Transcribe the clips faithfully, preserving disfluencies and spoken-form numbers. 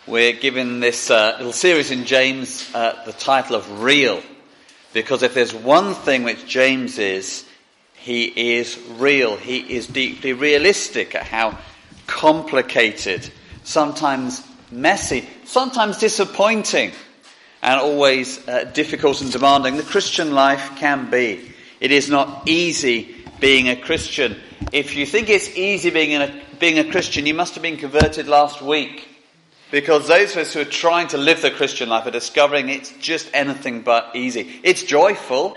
We're giving this uh, little series in James uh, the title of Real, because if there's one thing which James is, he is real. He is deeply realistic at how complicated, sometimes messy, sometimes disappointing, and always uh, difficult and demanding the Christian life can be. It is not easy being a Christian. If you think it's easy being a, being a Christian, you must have been converted last week. Because those of us who are trying to live the Christian life are discovering it's just anything but easy. It's joyful,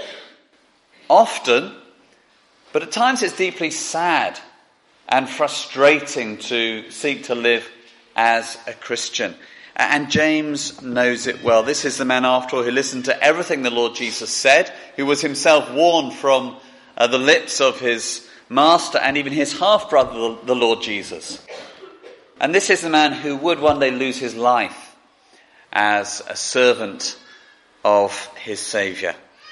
often, but at times it's deeply sad and frustrating to seek to live as a Christian. And James knows it well. This is the man, after all, who listened to everything the Lord Jesus said, who was himself warned from uh, the lips of his master and even his half-brother, the Lord Jesus. And this is the man who would one day lose his life as a servant of his Saviour.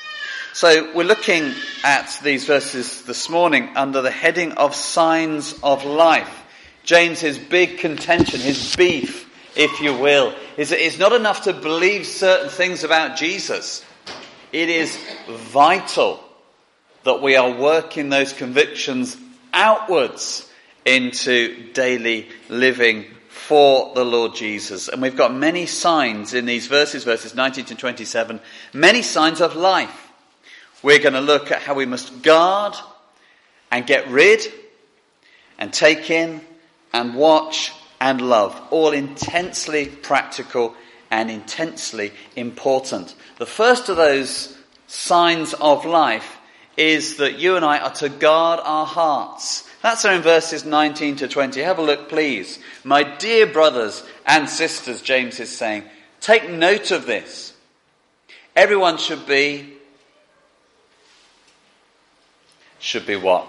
So we're looking at these verses this morning under the heading of signs of life. James's big contention, his beef, if you will, is that it's not enough to believe certain things about Jesus. It is vital that we are working those convictions outwards into daily living for the Lord Jesus. And we've got many signs in these verses, verses nineteen to twenty-seven, many signs of life. We're going to look at how we must guard and get rid and take in and watch and love, all intensely practical and intensely important. The first of those signs of life is that you and I are to guard our hearts. That's in verses nineteen to twenty. Have a look, please. My dear brothers and sisters, James is saying, take note of this. Everyone should be, should be what?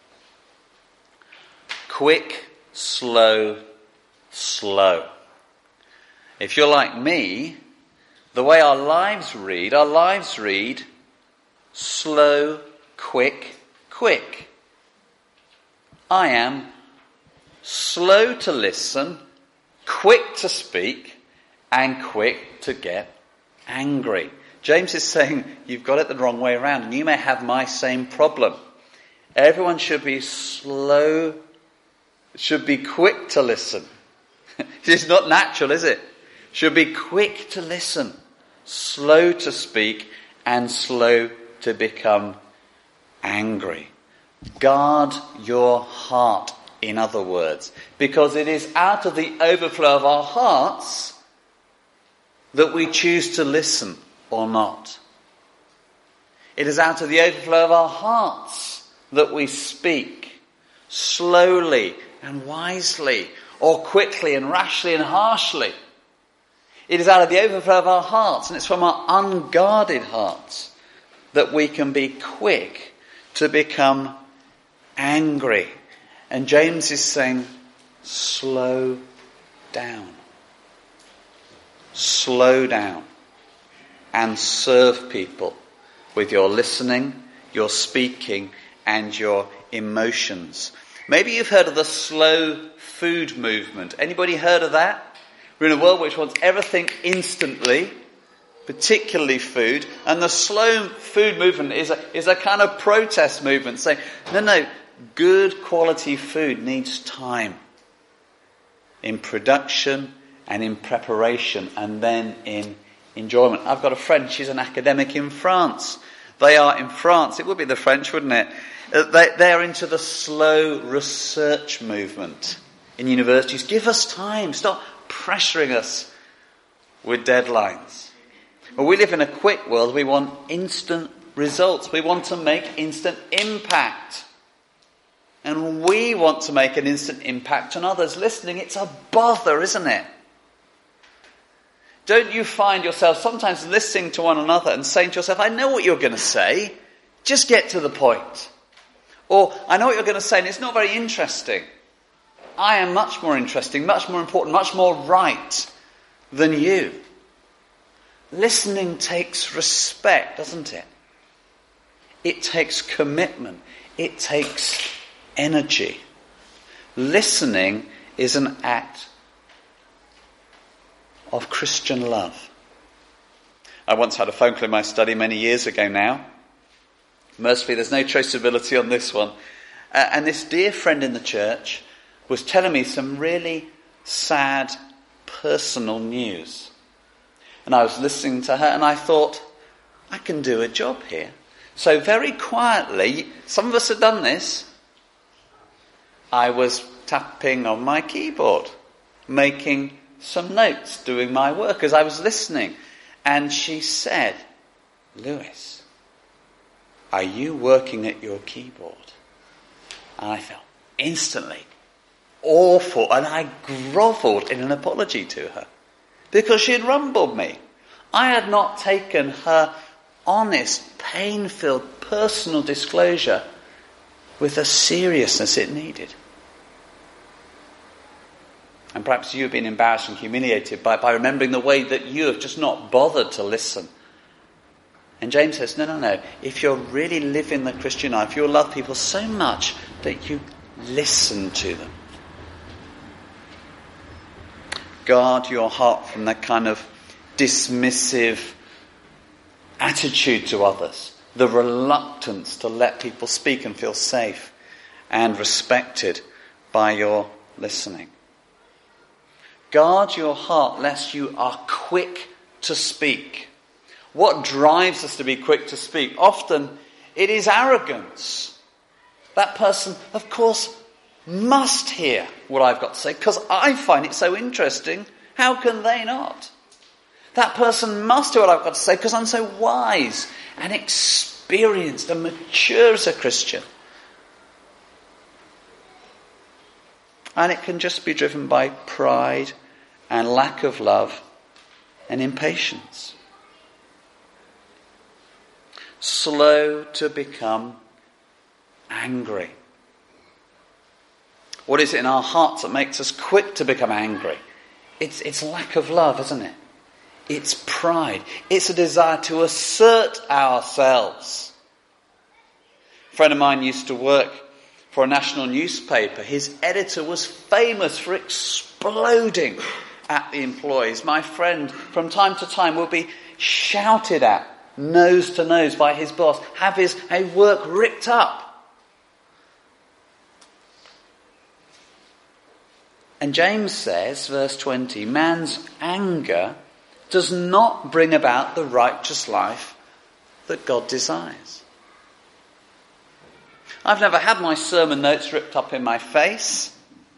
Quick, slow, slow. If you're like me, the way our lives read, our lives read slow, quick, quick. I am slow to listen, quick to speak, and quick to get angry. James is saying you've got it the wrong way around, and you may have my same problem. Everyone should be slow, should be quick to listen. It's not natural, is it? Should be quick to listen, slow to speak, and slow to become angry. Guard your heart, in other words, because it is out of the overflow of our hearts that we choose to listen or not. It is out of the overflow of our hearts that we speak slowly and wisely, or quickly and rashly and harshly. It is out of the overflow of our hearts, and it's from our unguarded hearts that we can be quick to become angry. And James is saying, slow down. Slow down and serve people with your listening, your speaking, and your emotions. Maybe you've heard of the slow food movement. Anybody heard of that? We're in a world which wants everything instantly, particularly food, and the slow food movement is a, is a kind of protest movement saying, no, no, good quality food needs time in production and in preparation and then in enjoyment. I've got a friend, she's an academic in France. They are in France, it would be the French, wouldn't it? They, they're into the slow research movement in universities. Give us time, stop pressuring us with deadlines. Well, we live in a quick world. We want instant results. We want to make instant impact. And we want to make an instant impact on others. Listening, it's a bother, isn't it? Don't you find yourself sometimes listening to one another and saying to yourself, I know what you're going to say, just get to the point. Or, I know what you're going to say and it's not very interesting. I am much more interesting, much more important, much more right than you. Listening takes respect, doesn't it? It takes commitment. It takes energy. Listening is an act of Christian love. I once had a phone call in my study many years ago now. Mercifully, there's no traceability on this one. Uh, and this dear friend in the church was telling me some really sad, personal news. And I was listening to her and I thought, I can do a job here. So very quietly, some of us have done this, I was tapping on my keyboard, making some notes, doing my work as I was listening. And she said, Lewis, are you working at your keyboard? And I felt instantly awful, and I grovelled in an apology to her because she had rumbled me. I had not taken her honest, pain-filled, personal disclosure with the seriousness it needed. And perhaps you've been embarrassed and humiliated by, by remembering the way that you have just not bothered to listen. And James says, no, no, no. If you're really living the Christian life, you'll love people so much that you listen to them. Guard your heart from that kind of dismissive attitude to others. The reluctance to let people speak and feel safe and respected by your listening. Guard your heart lest you are quick to speak. What drives us to be quick to speak? Often it is arrogance. That person, of course, must hear what I've got to say because I find it so interesting. How can they not? That person must hear what I've got to say because I'm so wise and experienced and mature as a Christian. And it can just be driven by pride and lack of love and impatience. Slow to become angry. What is it in our hearts that makes us quick to become angry? It's, it's lack of love, isn't it? It's pride. It's a desire to assert ourselves. A friend of mine used to work for a national newspaper. His editor was famous for exploding at the employees. My friend, from time to time, will be shouted at, nose to nose, by his boss, have his hey, work ripped up. And James says, verse twenty, man's anger does not bring about the righteous life that God desires. I've never had my sermon notes ripped up in my face.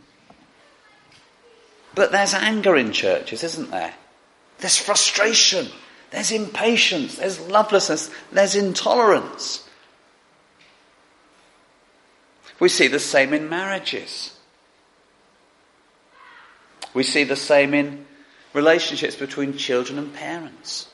But there's anger in churches, isn't there? There's frustration. There's impatience. There's lovelessness. There's intolerance. We see the same in marriages. We see the same in relationships between children and parents.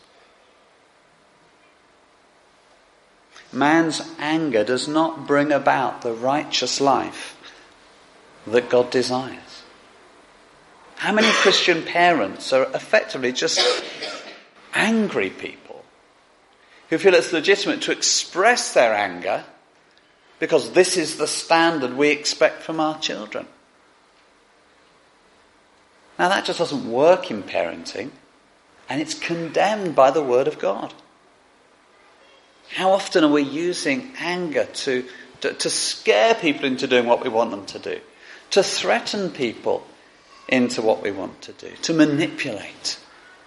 Man's anger does not bring about the righteous life that God desires. How many Christian parents are effectively just angry people who feel it's legitimate to express their anger because this is the standard we expect from our children? Now that just doesn't work in parenting, and it's condemned by the Word of God. How often are we using anger to, to, to scare people into doing what we want them to do, to threaten people into what we want to do, to manipulate?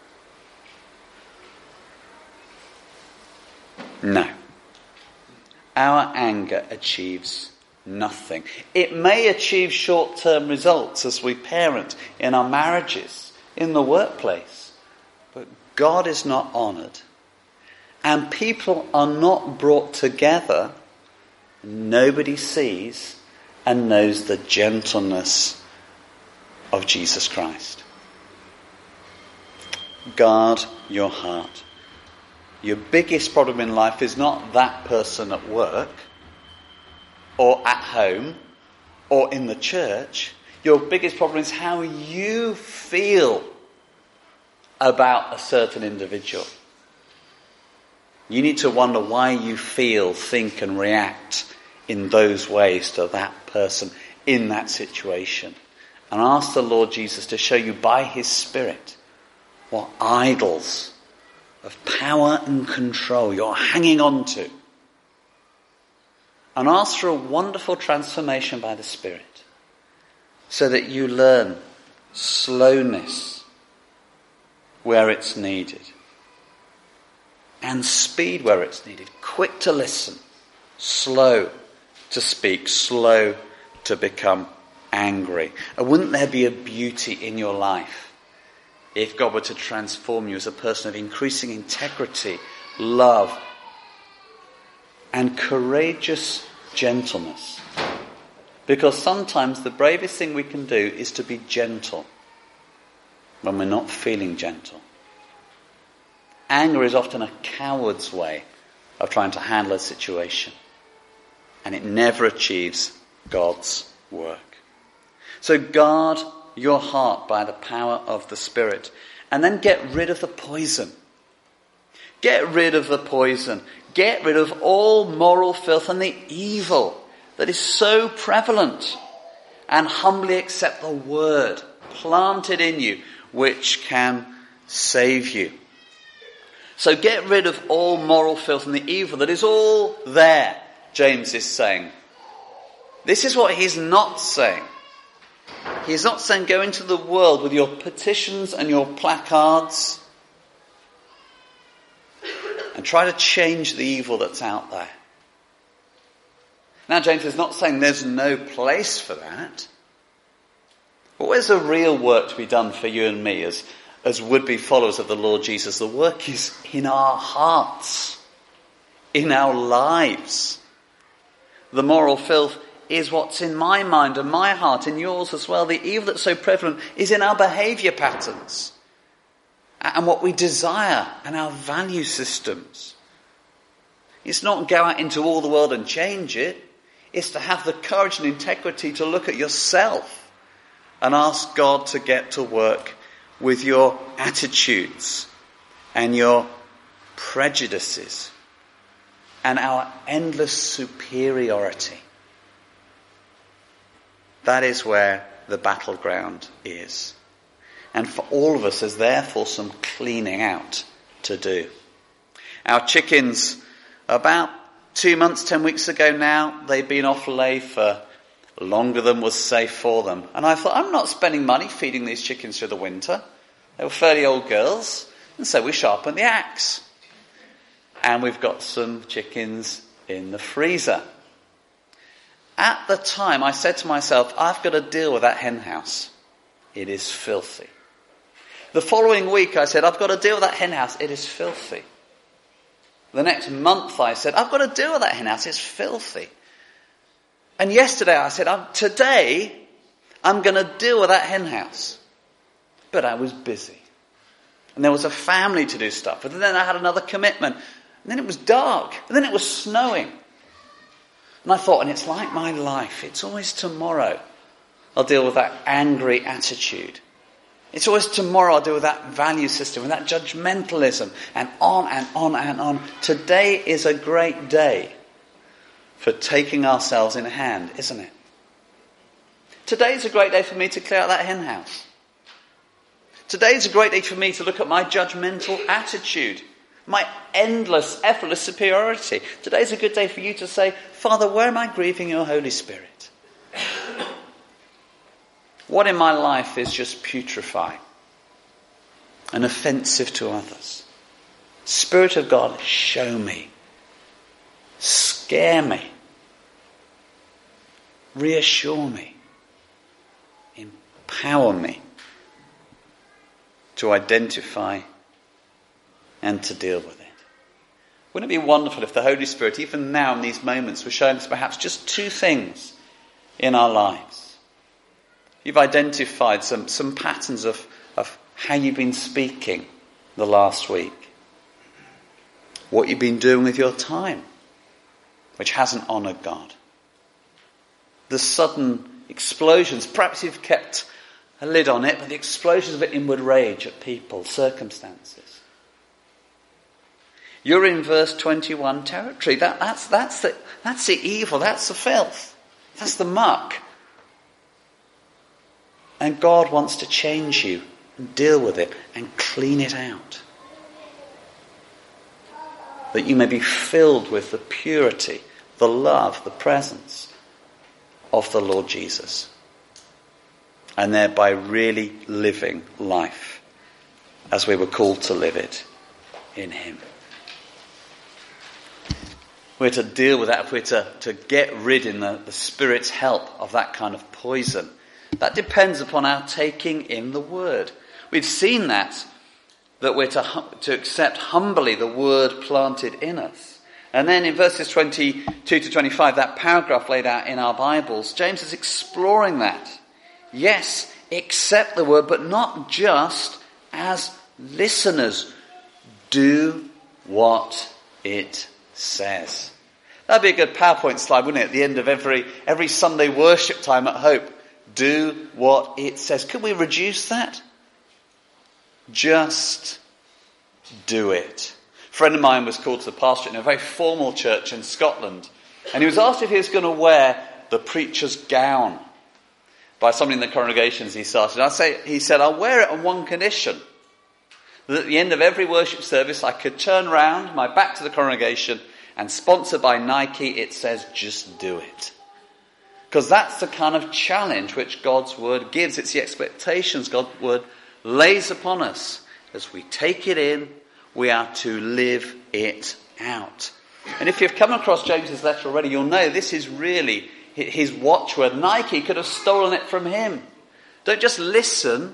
No. Our anger achieves nothing. It may achieve short-term results as we parent in our marriages, in the workplace, but God is not honoured. And people are not brought together. Nobody sees and knows the gentleness of Jesus Christ. Guard your heart. Your biggest problem in life is not that person at work or at home or in the church. Your biggest problem is how you feel about a certain individual. You need to wonder why you feel, think and react in those ways to that person in that situation. And ask the Lord Jesus to show you by his Spirit What idols of power and control you're hanging on to. And ask for a wonderful transformation by the Spirit, so that you learn slowness where it's needed, and speed where it's needed. Quick to listen, slow to speak, slow to become angry. And wouldn't there be a beauty in your life if God were to transform you as a person of increasing integrity, love, and courageous gentleness? Because sometimes the bravest thing we can do is to be gentle when we're not feeling gentle. Anger is often a coward's way of trying to handle a situation, and it never achieves God's work. So guard your heart by the power of the Spirit, and then get rid of the poison. Get rid of the poison. Get rid of all moral filth and the evil that is so prevalent, and humbly accept the word planted in you which can save you. So get rid of all moral filth and the evil that is all there, James is saying. This is what he's not saying. He's not saying go into the world with your petitions and your placards and try to change the evil that's out there. Now, James is not saying there's no place for that. But where's the real work to be done for you and me as, as would-be followers of the Lord Jesus? The work is in our hearts, in our lives. The moral filth is what's in my mind and my heart, in yours as well. The evil that's so prevalent is in our behaviour patterns and what we desire and our value systems. It's not go out into all the world and change it. It's to have the courage and integrity to look at yourself and ask God to get to work with your attitudes and your prejudices and our endless superiority. That is where the battleground is. And for all of us, there's therefore some cleaning out to do. Our chickens, about two months, ten weeks ago now, they've been off lay for longer than was safe for them. And I thought, I'm not spending money feeding these chickens through the winter. They were fairly old girls. And so we sharpened the axe. And we've got some chickens in the freezer. At the time, I said to myself, I've got to deal with that hen house. It is filthy. The following week, I said, I've got to deal with that hen house. It is filthy. The next month, I said, I've got to deal with that hen house. It's filthy. And yesterday, I said, I'm, today, I'm going to deal with that hen house. But I was busy. And there was a family to do stuff. And then I had another commitment. And then it was dark. And then it was snowing. And I thought, and it's like my life. It's always tomorrow I'll deal with that angry attitude. It's always tomorrow I'll deal with that value system, with that judgmentalism, and on and on and on. Today is a great day for taking ourselves in hand, isn't it? Today is a great day for me to clear out that hen house. Today is a great day for me to look at my judgmental attitude, my endless, effortless superiority. Today is a good day for you to say, Father, where am I grieving your Holy Spirit? What in my life is just putrefying and offensive to others? Spirit of God, show me. Scare me. Reassure me. Empower me to identify and to deal with it. Wouldn't it be wonderful if the Holy Spirit, even now in these moments, was showing us perhaps just two things in our lives? You've identified some, some patterns of, of how you've been speaking the last week. What you've been doing with your time, which hasn't honoured God. The sudden explosions, perhaps you've kept a lid on it, but the explosions of inward rage at people, circumstances. You're in verse twenty-one territory. That, that's, that's, the, that's the evil, that's the filth, that's the muck. And God wants to change you and deal with it and clean it out. That you may be filled with the purity, the love, the presence of the Lord Jesus. And thereby really living life as we were called to live it in him. We're to deal with that, if we're to, to get rid in the, the Spirit's help of that kind of poison. That depends upon our taking in the word. We've seen that, that we're to, to accept humbly the word planted in us. And then in verses twenty-two to twenty-five, that paragraph laid out in our Bibles, James is exploring that. Yes, accept the word, but not just as listeners. Do what it says. That'd be a good PowerPoint slide, wouldn't it? At the end of every every Sunday worship time at Hope. Do what it says. Could we reduce that? Just do it. A friend of mine was called to the pastorate in a very formal church in Scotland. And he was asked if he was going to wear the preacher's gown by somebody in the congregations he started. I say, he said, I'll wear it on one condition. That at the end of every worship service, I could turn round, my back to the congregation, and sponsored by Nike, it says, just do it. Because that's the kind of challenge which God's word gives. It's the expectations God's word lays upon us. As we take it in, we are to live it out. And if you've come across James's letter already, you'll know this is really his watchword. Nike could have stolen it from him. Don't just listen,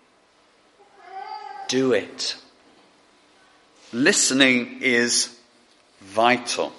do it. Listening is vital.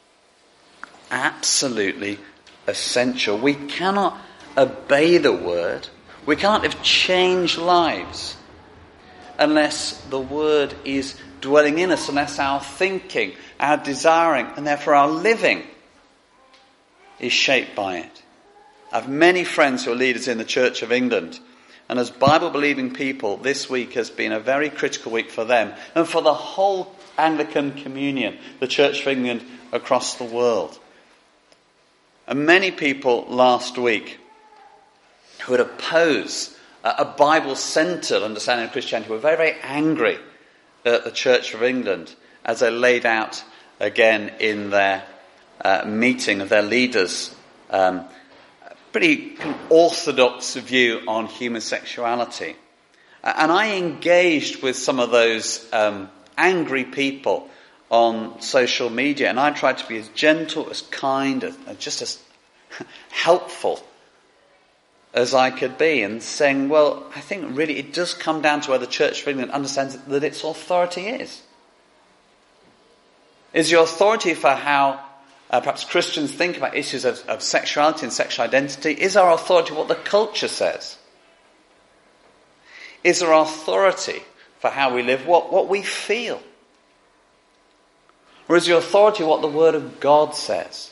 Absolutely essential. We cannot obey the word. We can't have changed lives unless the word is dwelling in us, unless our thinking, our desiring, and therefore our living is shaped by it. I have many friends who are leaders in the Church of England, and as Bible-believing people, this week has been a very critical week for them and for the whole Anglican communion, the Church of England across the world. And many people last week who had opposed a Bible-centred understanding of Christianity were very, very angry at the Church of England as they laid out again in their uh, meeting of their leaders um, a pretty orthodox view on human sexuality. And I engaged with some of those um, angry people on social media, and I tried to be as gentle, as kind, as, as just as helpful as I could be, and saying, well, I think really it does come down to where the Church of England understands that its authority is. Is your authority for how uh, perhaps Christians think about issues of, of sexuality and sexual identity, is our authority what the culture says? Is our authority for how we live what, what we feel? Or is your authority what the Word of God says?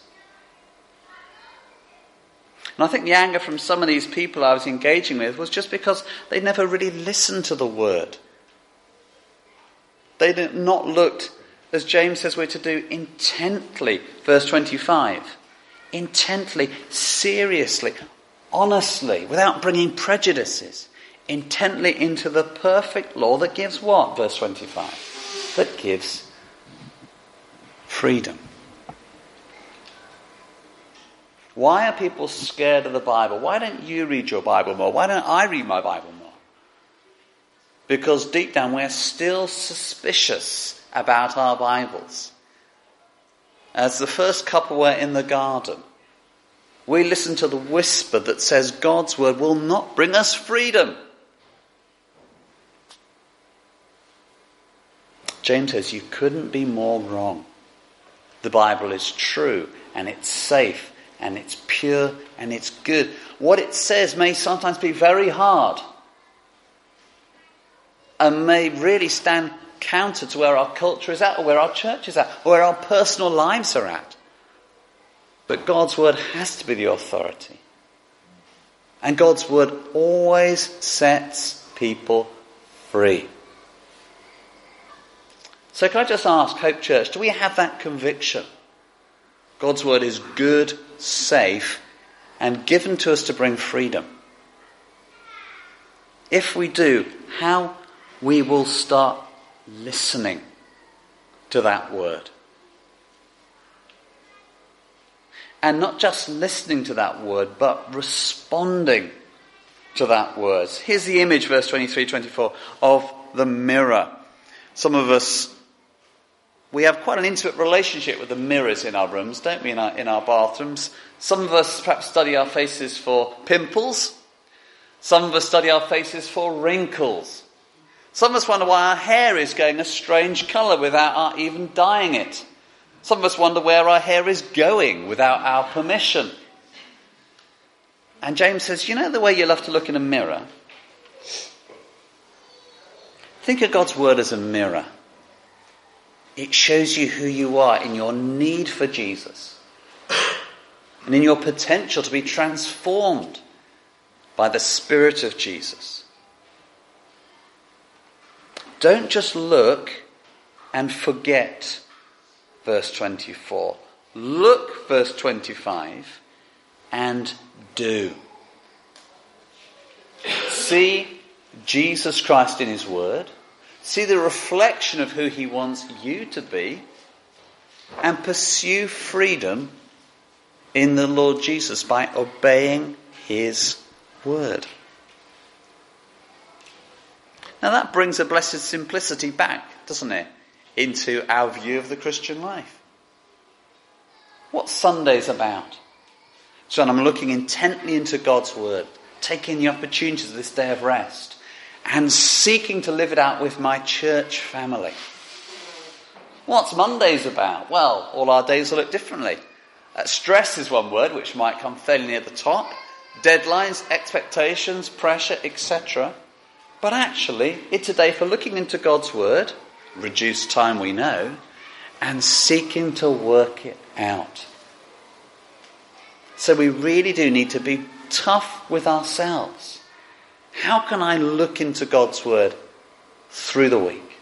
And I think the anger from some of these people I was engaging with was just because they never really listened to the Word. They did not looked, as James says we're to do, intently, verse twenty-five. Intently, seriously, honestly, without bringing prejudices. Intently into the perfect law that gives what? Verse twenty-five. That gives freedom. Why are people scared of the Bible? Why don't you read your Bible more? Why don't I read my Bible more? Because deep down we're still suspicious about our Bibles. As the first couple were in the garden, we listen to the whisper that says God's word will not bring us freedom. James says you couldn't be more wrong. The Bible is true and it's safe and it's pure and it's good. What it says may sometimes be very hard and may really stand counter to where our culture is at, or where our church is at, or where our personal lives are at. But God's word has to be the authority. And God's word always sets people free. So can I just ask, Hope Church, do we have that conviction? God's word is good, safe, and given to us to bring freedom. if we do, how we will start listening to that word. And not just listening to that word, but responding to that word. Here's the image, verse twenty-three, twenty-four, of the mirror. Some of us, we have quite an intimate relationship with the mirrors in our rooms, don't we, in our, in our bathrooms. Some of us perhaps study our faces for pimples. Some of us study our faces for wrinkles. Some of us wonder why our hair is going a strange colour without our even dyeing it. Some of us wonder where our hair is going without our permission. And James says, you know the way you love to look in a mirror? Think of God's word as a mirror. It shows you who you are in your need for Jesus and in your potential to be transformed by the Spirit of Jesus. Don't just look and forget verse twenty-four. Look, verse twenty-five, and do. See Jesus Christ in his word. See the reflection of who he wants you to be. And pursue freedom in the Lord Jesus by obeying his word. Now that brings a blessed simplicity back, doesn't it, into our view of the Christian life. What's Sundays about? So I'm looking intently into God's word, taking the opportunities of this day of rest, and seeking to live it out with my church family. What's Mondays about? Well, all our days will look differently. Uh, stress is one word which might come fairly near the top. Deadlines, expectations, pressure, et cetera. But actually, it's a day for looking into God's word, reduced time we know, and seeking to work it out. So we really do need to be tough with ourselves. How can I look into God's word through the week?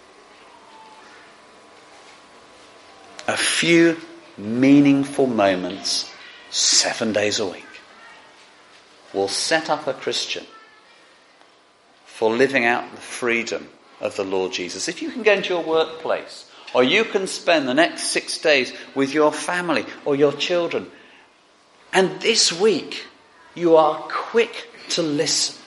A few meaningful moments, seven days a week, will set up a Christian for living out the freedom of the Lord Jesus. If you can go into your workplace, or you can spend the next six days with your family or your children, and this week you are quick to listen,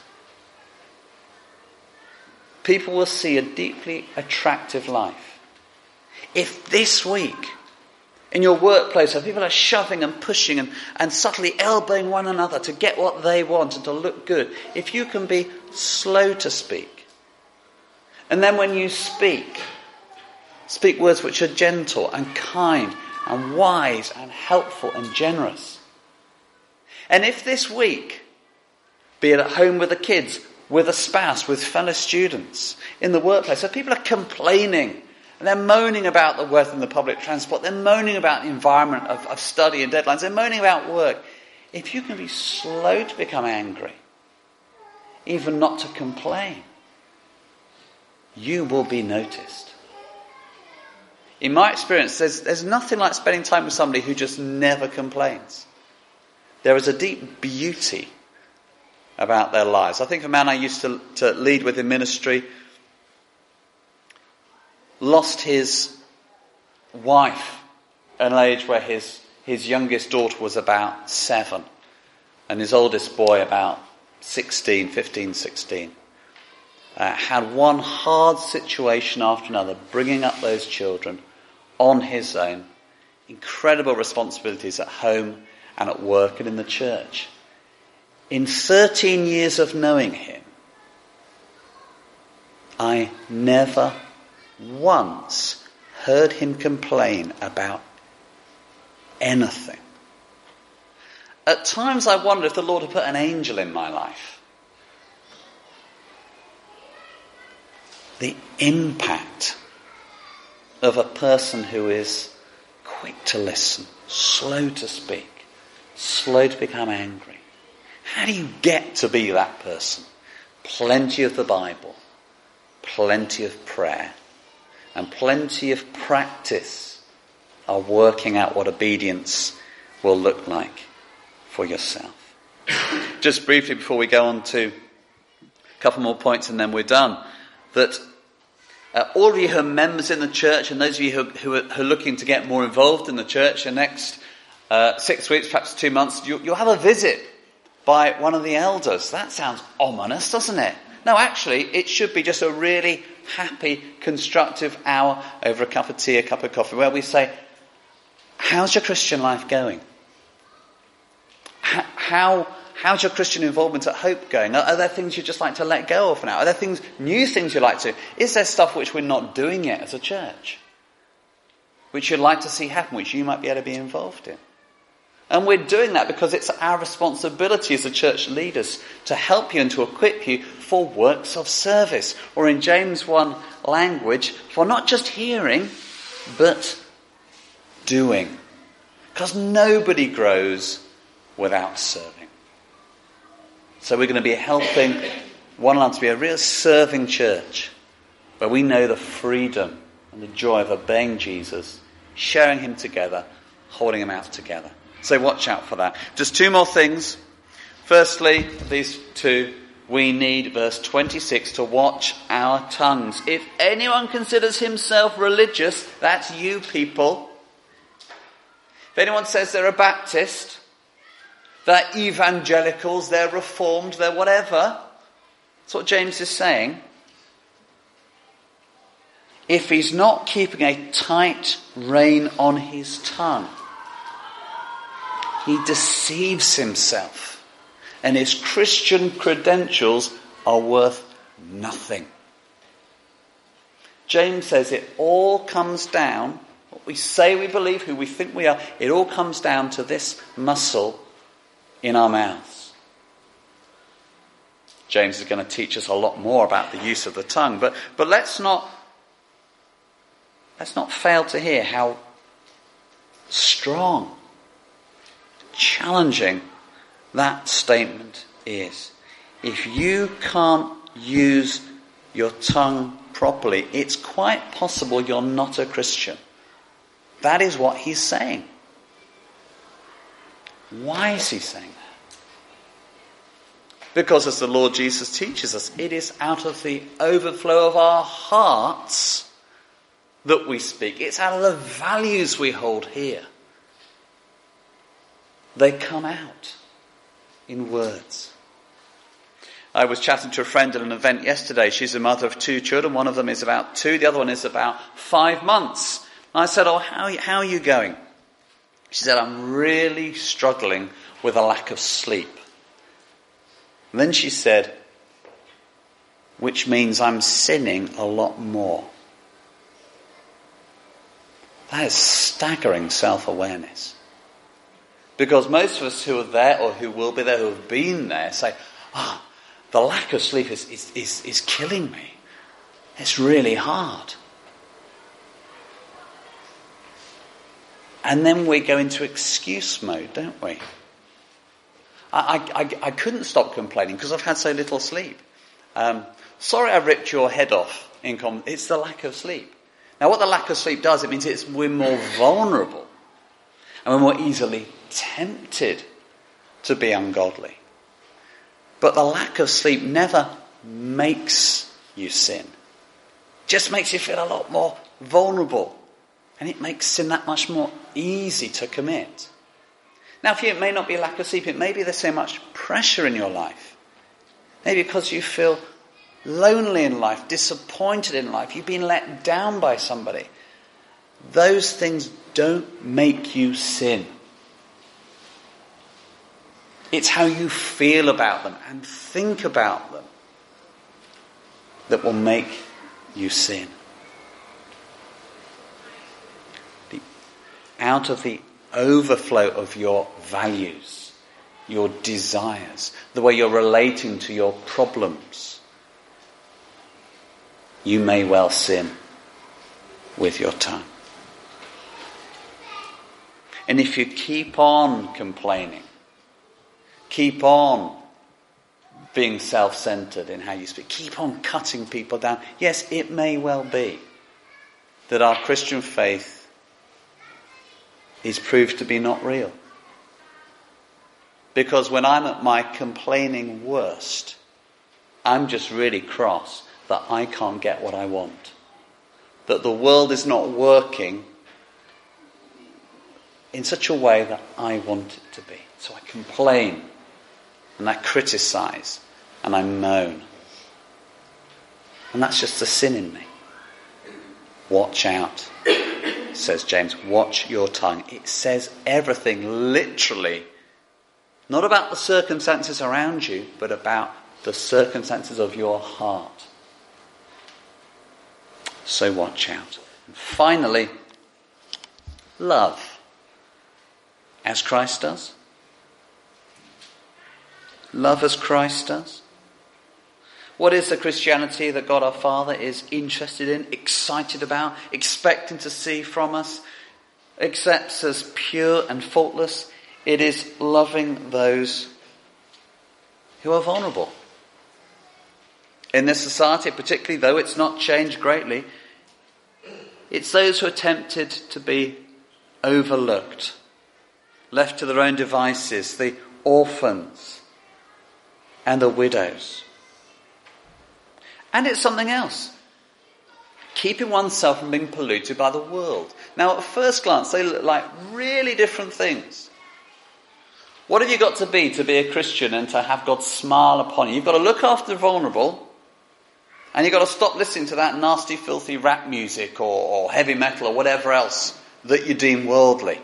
people will see a deeply attractive life. If this week in your workplace where people are shoving and pushing and, and subtly elbowing one another to get what they want and to look good, if you can be slow to speak, and then when you speak, speak words which are gentle and kind and wise and helpful and generous. And if this week, be it at home with the kids, with a spouse, with fellow students, in the workplace, if people are complaining and they're moaning about the weather and the public transport, they're moaning about the environment of, of study and deadlines, they're moaning about work, if you can be slow to become angry, even not to complain, you will be noticed. In my experience, there's, there's nothing like spending time with somebody who just never complains. There is a deep beauty about their lives. I think a man I used to, to lead with in ministry lost his wife at an age where his, his youngest daughter was about seven and his oldest boy about sixteen, fifteen, sixteen. Uh, had one hard situation after another, bringing up those children on his own. Incredible responsibilities at home and at work and in the church. In thirteen years of knowing him, I never once heard him complain about anything. At times I wonder if the Lord had put an angel in my life. The impact of a person who is quick to listen, slow to speak, slow to become angry. How do you get to be that person? Plenty of the Bible, plenty of prayer, and plenty of practice are working out what obedience will look like for yourself. Just briefly before we go on to A couple more points and then we're done. That uh, all of you who are members in the church, and those of you who, who, are, who are looking to get more involved in the church, the next uh, six weeks, perhaps two months, you, you'll have a visit by one of the elders. That sounds ominous, doesn't it? No, actually, it should be just a really happy, constructive hour over a cup of tea, a cup of coffee, where we say, how's your Christian life going? How, how how's your Christian involvement at Hope going? Are, are there things you'd just like to let go of now? Are there things, new things you'd like to? Is there stuff which we're not doing yet as a church, which you'd like to see happen, which you might be able to be involved in? And we're doing that because it's our responsibility as the church leaders to help you and to equip you for works of service. Or in James one language, for not just hearing, but doing. Because nobody grows without serving. So we're going to be helping one another to be a real serving church, where we know the freedom and the joy of obeying Jesus, sharing him together, holding him out together. So watch out for that. Just two more things. Firstly, these two, we need, verse twenty-six, to watch our tongues. If anyone considers himself religious, that's you people. If anyone says they're a Baptist, they're evangelicals, they're reformed, they're whatever, that's what James is saying. If he's not keeping a tight rein on his tongue, he deceives himself, and his Christian credentials are worth nothing. James says it all comes down, what we say we believe, who we think we are, it all comes down to this muscle in our mouths. James is going to teach us a lot more about the use of the tongue, but, but let's not, let's not fail to hear how strong, challenging that statement is. If you can't use your tongue properly, it's quite possible you're not a Christian. That is what he's saying. Why is he saying that? Because as the Lord Jesus teaches us, it is out of the overflow of our hearts that we speak. It's out of the values we hold here. They come out in words. I was chatting to a friend at an event yesterday. She's a mother of two children. One of them is about two. The other one is about five months. And I said, oh, how, how are you going? She said, I'm really struggling with a lack of sleep. And then she said, which means I'm sinning a lot more. That is staggering self-awareness. Because most of us who are there or who will be there, who have been there, say, ah, oh, the lack of sleep is, is, is, is killing me. It's really hard. And then we go into excuse mode, don't we? I, I, I couldn't stop complaining because I've had so little sleep. Um, sorry I ripped your head off. In com- it's the lack of sleep. Now what the lack of sleep does, it means it's we're more vulnerable. And we're more easily tempted to be ungodly. But the lack of sleep never makes you sin. It just makes you feel a lot more vulnerable. And it makes sin that much more easy to commit. Now, for you, it may not be a lack of sleep. It may be there's so much pressure in your life. Maybe because you feel lonely in life, disappointed in life. You've been let down by somebody. Those things don't make you sin. It's how you feel about them and think about them that will make you sin. The, out of the overflow of your values, your desires, the way you're relating to your problems, you may well sin with your tongue. And if you keep on complaining, keep on being self-centered in how you speak, keep on cutting people down, yes, it may well be that our Christian faith is proved to be not real. Because when I'm at my complaining worst, I'm just really cross that I can't get what I want. That the world is not working in such a way that I want it to be. So I complain and I criticize and I moan. And that's just the sin in me. Watch out, says James. Watch your tongue. It says everything literally. Not about the circumstances around you, but about the circumstances of your heart. So watch out. And finally, love. As Christ does. Love as Christ does. What is the Christianity that God our Father is interested in, excited about, expecting to see from us, accepts as pure and faultless? It is loving those who are vulnerable. In this society, particularly, though it's not changed greatly, it's those who are tempted to be overlooked, left to their own devices, the orphans and the widows. And it's something else. Keeping oneself from being polluted by the world. Now, at first glance, they look like really different things. What have you got to be to be a Christian and to have God smile upon you? You've got to look after the vulnerable, and you've got to stop listening to that nasty, filthy rap music or, or heavy metal or whatever else that you deem worldly.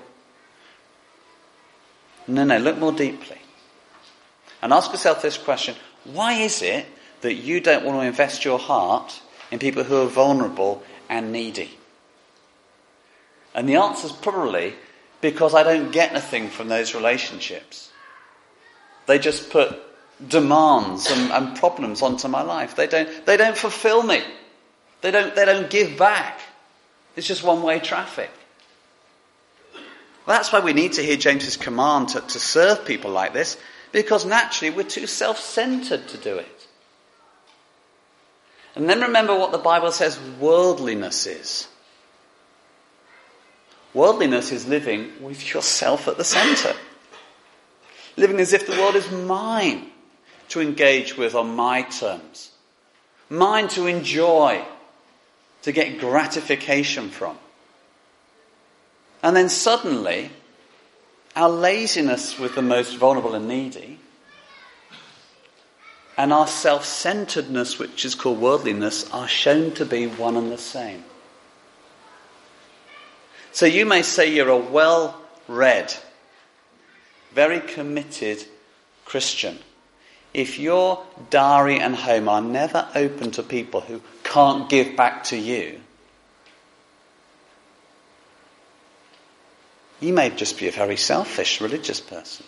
No, no, look more deeply. And ask yourself this question. Why is it that you don't want to invest your heart in people who are vulnerable and needy? And the answer is probably because I don't get anything from those relationships. They just put demands and, and problems onto my life. They don't, they don't fulfill me. They don't, they don't give back. It's just one-way traffic. Well, that's why we need to hear James's command to, to serve people like this, because naturally we're too self-centered to do it. And then remember what the Bible says worldliness is. Worldliness is living with yourself at the centre. Living as if the world is mine to engage with on my terms. Mine to enjoy, to get gratification from. And then suddenly, our laziness with the most vulnerable and needy, and our self-centeredness, which is called worldliness, are shown to be one and the same. So you may say you're a well-read, very committed Christian. If your diary and home are never open to people who can't give back to you, you may just be a very selfish religious person.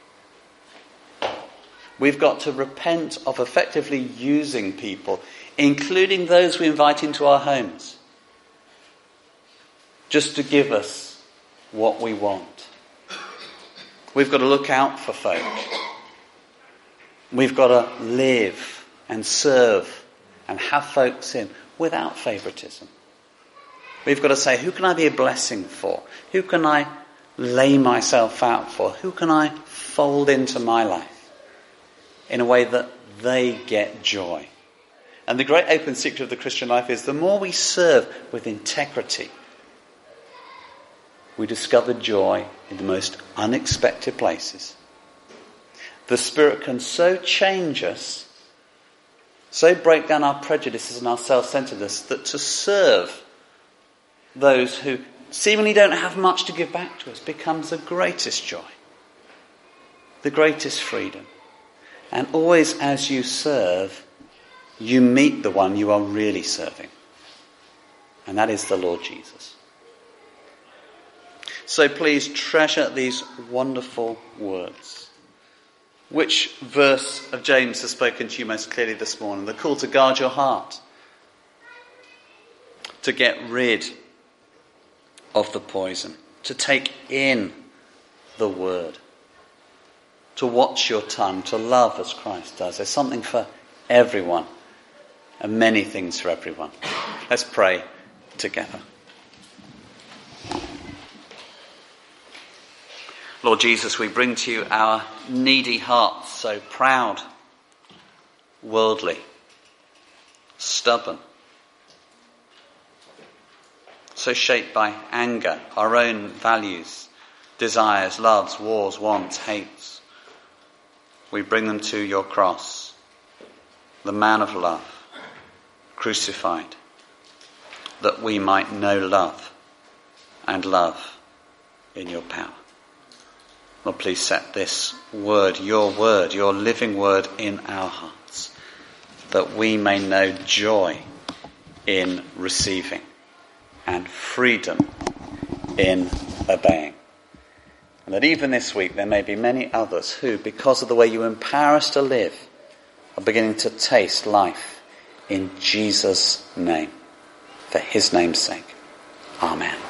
We've got to repent of effectively using people, including those we invite into our homes, just to give us what we want. We've got to look out for folk. We've got to live and serve and have folks in without favouritism. We've got to say, who can I be a blessing for? Who can I lay myself out for? Who can I fold into my life in a way that they get joy? And the great open secret of the Christian life is the more we serve with integrity, we discover joy in the most unexpected places. The Spirit can so change us, so break down our prejudices and our self-centeredness, that to serve those who seemingly don't have much to give back to us becomes the greatest joy, the greatest freedom. And always as you serve, you meet the one you are really serving. And that is the Lord Jesus. So please treasure these wonderful words. Which verse of James has spoken to you most clearly this morning? The call to guard your heart, to get rid of the poison, to take in the word, to watch your tongue, to love as Christ does. There's something for everyone and many things for everyone. Let's pray together. Lord Jesus, we bring to you our needy hearts, so proud worldly, stubborn, so shaped by anger, our own values, desires, loves, wars, wants, hates. We bring them to your cross, the man of love, crucified, that we might know love and love in your power. Lord, please set this word, your word, your living word in our hearts, that we may know joy in receiving and freedom in obeying. And that even this week there may be many others who, because of the way you empower us to live, are beginning to taste life in Jesus' name. For his name's sake. Amen.